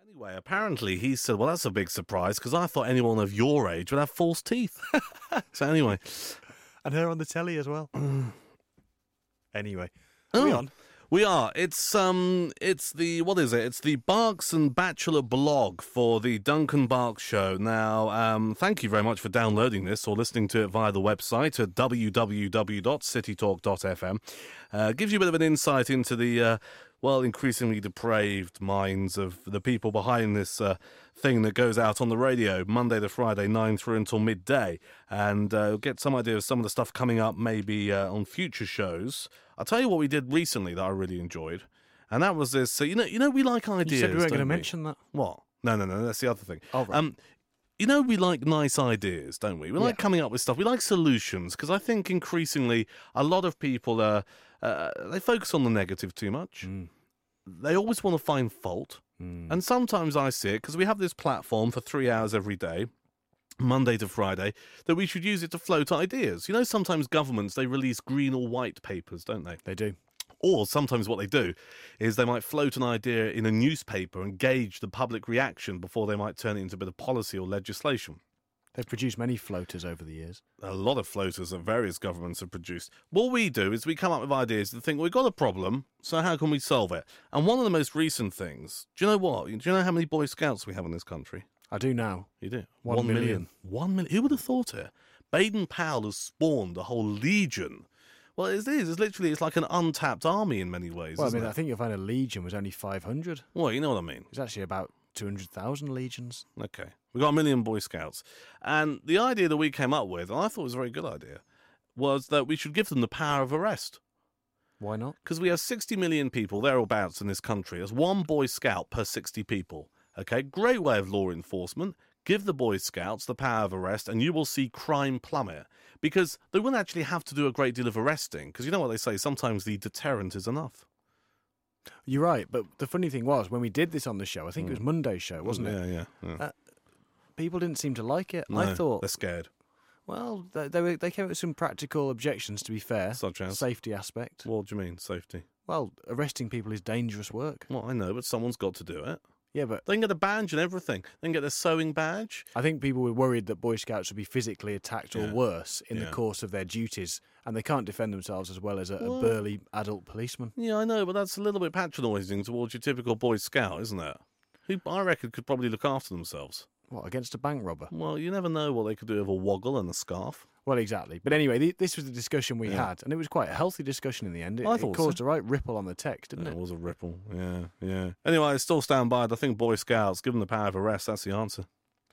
Anyway, apparently he said, well, that's a big surprise because I thought anyone of your age would have false teeth. So anyway. And her on the telly as well. Anyway. Are we on? We are. It's the, what is it? It's the Barks and Bachelor blog for the Duncan Barks Show. Now, thank you very much for downloading this or listening to it via the website at www.citytalk.fm. Gives you a bit of an insight into the, increasingly depraved minds of the people behind this thing that goes out on the radio Monday to Friday, 9 through until midday. And get some idea of some of the stuff coming up maybe on future shows. I'll tell you what we did recently that I really enjoyed, and that was this. So we like ideas. You said we weren't going to we? mention that. What? No. That's the other thing. Oh, right. We like nice ideas, don't we? We like coming up with stuff. We like solutions because I think increasingly a lot of people they focus on the negative too much. They always want to find fault, and sometimes I see it because we have this platform for 3 hours every day. Monday to Friday, that we should use it to float ideas. You know, sometimes governments, they release green or white papers, don't they? They do. Or sometimes what they do is they might float an idea in a newspaper and gauge the public reaction before they might turn it into a bit of policy or legislation. They've produced many floaters over the years. A lot of floaters that various governments have produced. What we do is we come up with ideas and think, we've got a problem, so how can we solve it? And one of the most recent things, do you know what? Do you know how many Boy Scouts we have in this country? I do now. You do? 1 million. 1 million. Who would have thought it? Baden-Powell has spawned a whole legion. Well, it is. It's like an untapped army in many ways, Well, isn't I it? think you'll find a legion was only 500. Well, you know what I mean. It's actually about 200,000 legions. Okay. We've got 1 million Boy Scouts. And the idea that we came up with, and I thought it was a very good idea, was that we should give them the power of arrest. Why not? Because we have 60 million people, thereabouts, in this country. There's one Boy Scout per 60 people. Okay, great way of law enforcement. Give the Boy Scouts the power of arrest and you will see crime plummet. Because they wouldn't actually have to do a great deal of arresting. Because you know what they say, sometimes the deterrent is enough. You're right, but the funny thing was, when we did this on the show, I think it was Monday's show, wasn't it? Yeah. People didn't seem to like it. No, I thought they're scared. Well, they came up with some practical objections, to be fair. Such as? Safety aspect. What do you mean, safety? Well, arresting people is dangerous work. Well, I know, but someone's got to do it. Yeah, but They can get a badge and everything. They can get their sewing badge. I think people were worried that Boy Scouts would be physically attacked or worse in the course of their duties, and they can't defend themselves as well as a burly adult policeman. Yeah, I know, but that's a little bit patronising towards your typical Boy Scout, isn't it? Who, I reckon, could probably look after themselves. What, against a bank robber? Well, you never know what they could do with a woggle and a scarf. Well, exactly. But anyway, this was the discussion we had, and it was quite a healthy discussion in the end. It caused a right ripple on the text, didn't it? It was a ripple, yeah. Anyway, I still stand by it. I think Boy Scouts, give them the power of arrest, that's the answer.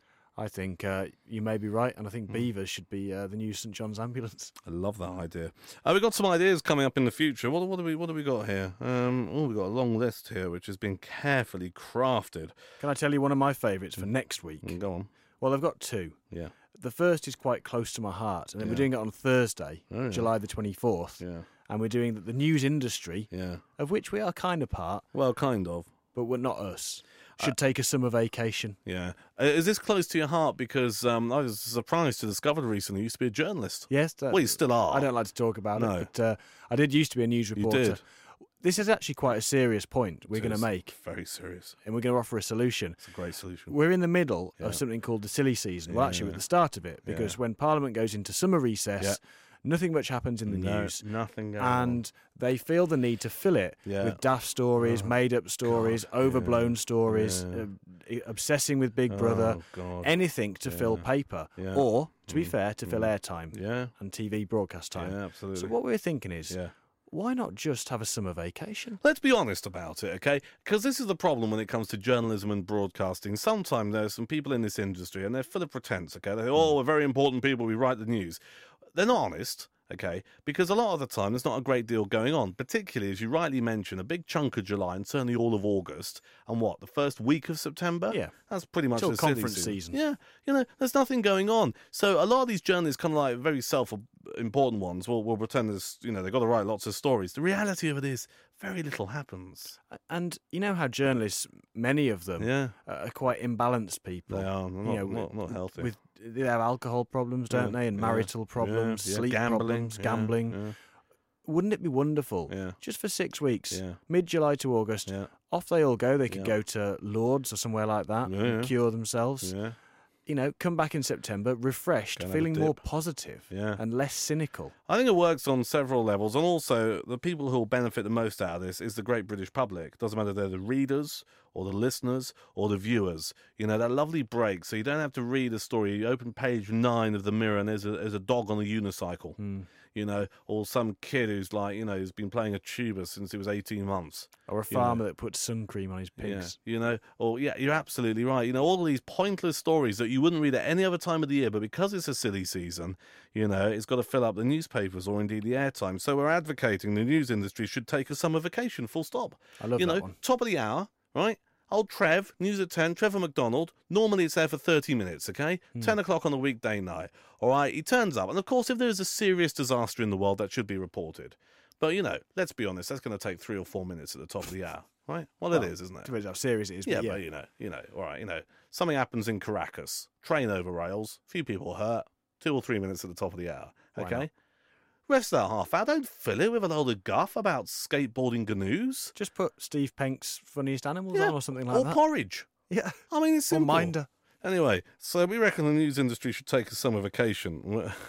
I think you may be right, and I think Beavers should be the new St John's ambulance. I love that idea. We've got some ideas coming up in the future. What do we got here? We've got a long list here, which has been carefully crafted. Can I tell you one of my favourites for next week? Go on. Well, I've got two. Yeah. The first is quite close to my heart, and then we're doing it on Thursday, July the 24th. Yeah. And we're doing the news industry, of which we are kind of part. Well, kind of. But we're not us. Should take a summer vacation. Yeah. Is this close to your heart? Because I was surprised to discover recently you used to be a journalist. Yes. Well, you still are. I don't like to talk about it, but I did used to be a news reporter. You did. This is actually quite a serious point we're going to make. Very serious. And we're going to offer a solution. It's a great solution. We're in the middle of something called the silly season. Well, actually, we're at the start of it, because when Parliament goes into summer recess, nothing much happens in the news. Nothing going and they feel the need to fill it with daft stories, made-up stories, overblown stories, obsessing with Big Brother, anything to fill paper. Or, to be fair, to fill airtime and TV broadcast time. Yeah, absolutely. So what we're thinking is, why not just have a summer vacation? Let's be honest about it, okay? Because this is the problem when it comes to journalism and broadcasting. Sometimes there's some people in this industry and they're full of pretense, okay? We're very important people, we write the news. They're not honest, okay? Because a lot of the time there's not a great deal going on, particularly, as you rightly mentioned, a big chunk of July and certainly all of August. And the first week of September? Yeah. That's pretty much Till the conference silly season. Yeah. There's nothing going on. So a lot of these journalists, kind of like very self-important ones, will pretend there's, they've got to write lots of stories. The reality of it is very little happens. And you know how journalists, many of them, are quite imbalanced people. They are. Not healthy. They have alcohol problems, don't they? And marital problems, sleep problems, gambling. Wouldn't it be wonderful, just for 6 weeks, mid-July to August, Off they all go. They could go to Lourdes or somewhere like that and cure themselves. Yeah. You know, come back in September refreshed, feeling more positive and less cynical. I think it works on several levels, and also the people who will benefit the most out of this is the great British public. Doesn't matter if they're the readers or the listeners or the viewers. You know, that lovely break, so you don't have to read a story. You open page 9 of the Mirror and there's a dog on a unicycle. You know, or some kid who's like, you know, who's been playing a tuba since he was 18 months. Or a farmer that puts sun cream on his pigs. Yeah, you know, or you're absolutely right. You know, all of these pointless stories that you wouldn't read at any other time of the year, but because it's a silly season, you know, it's got to fill up the newspapers or indeed the airtime. So we're advocating the news industry should take a summer vacation, full stop. I love that one. Top of the hour, right? Old Trev, News at 10, Trevor McDonald. Normally it's there for 30 minutes, okay? 10 o'clock on a weekday night. All right, he turns up. And, of course, if there's a serious disaster in the world, that should be reported. But, you know, let's be honest, that's going to take 3 or 4 minutes at the top of the hour, right? Well, it is, isn't it? Depends how serious it is. Yeah, but, you know, all right, you know, something happens in Caracas. Train over rails. A few people hurt. 2 or 3 minutes at the top of the hour, okay? Rest that half hour. Don't fill it with a load of guff about skateboarding ganoes. Just put Steve Penk's Funniest Animals on or something like or that. Or Porridge. Yeah. I mean, it's simple. Or Minder. Anyway, so we reckon the news industry should take a summer vacation.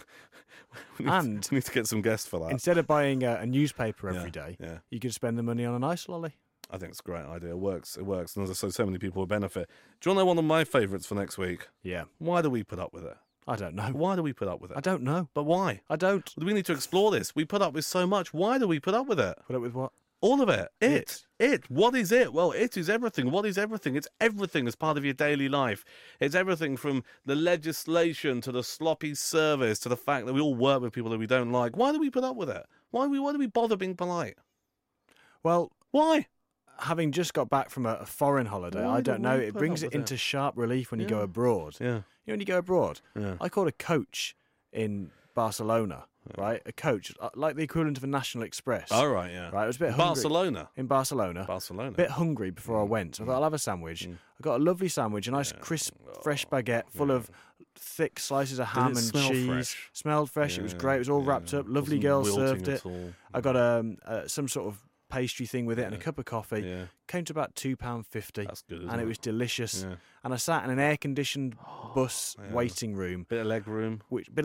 we need to get some guests for that. Instead of buying a newspaper every day, you could spend the money on an ice lolly. I think it's a great idea. It works. And as I say, so many people will benefit. Do you want to know one of my favourites for next week? Yeah. Why do we put up with it? I don't know. Why do we put up with it? I don't know. But why? I don't. We need to explore this. We put up with so much. Why do we put up with it? Put up with what? All of it. It. What is it? Well, it is everything. What is everything? It's everything as part of your daily life. It's everything from the legislation to the sloppy service to the fact that we all work with people that we don't like. Why do we put up with it? Why do we bother being polite? Well, why? Having just got back from a foreign holiday, I don't know. It brings it into sharp relief when you go abroad. Yeah. You know, when you go abroad, I called a coach in Barcelona, right? A coach, like the equivalent of a National Express. Oh, right, yeah. Right, I was a bit hungry. In Barcelona. Barcelona. A bit hungry before I went, so I thought I'll have a sandwich. I got a lovely sandwich, a nice crisp, fresh baguette full of thick slices of ham and cheese. Fresh? Smelled fresh. It was great. It was all wrapped up. Lovely girl served it. I got some sort of pastry thing with it and a cup of coffee. Came to about £2.50. That's good, and it was delicious. And I sat in an air-conditioned bus waiting room. Bit of leg room.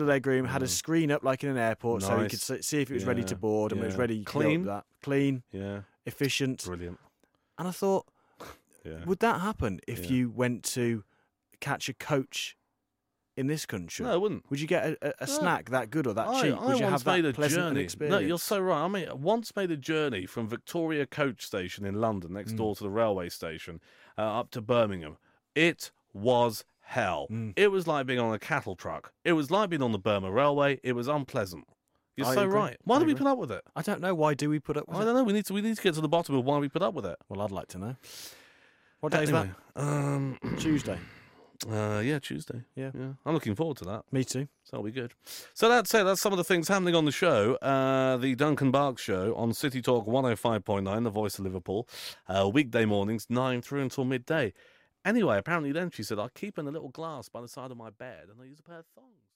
Had a screen up like in an airport, so you could see if it was ready to board and it was ready. Clean. Clean. Efficient. Brilliant. And I thought, would that happen if you went to catch a coach in this country? No, I wouldn't. Would you get a snack that good or that cheap? Would you have that pleasant experience? No, you're so right. I mean, I once made a journey from Victoria Coach Station in London, next door to the railway station, up to Birmingham. It was hell. It was like being on a cattle truck. It was like being on the Burma Railway. It was unpleasant. You're so right. Why do we put up with it? I don't know. Why do we put up with it? I don't know. We need to get to the bottom of why we put up with it. Well, I'd like to know. What day is that? Tuesday. Tuesday. Yeah. I'm looking forward to that. Me too. So that'll be good. So that's it. That's some of the things happening on the show. The Duncan Barks Show on City Talk 105.9, the voice of Liverpool. Weekday mornings, 9 through until midday. Anyway, apparently then she said, I keep in a little glass by the side of my bed and I use a pair of thongs.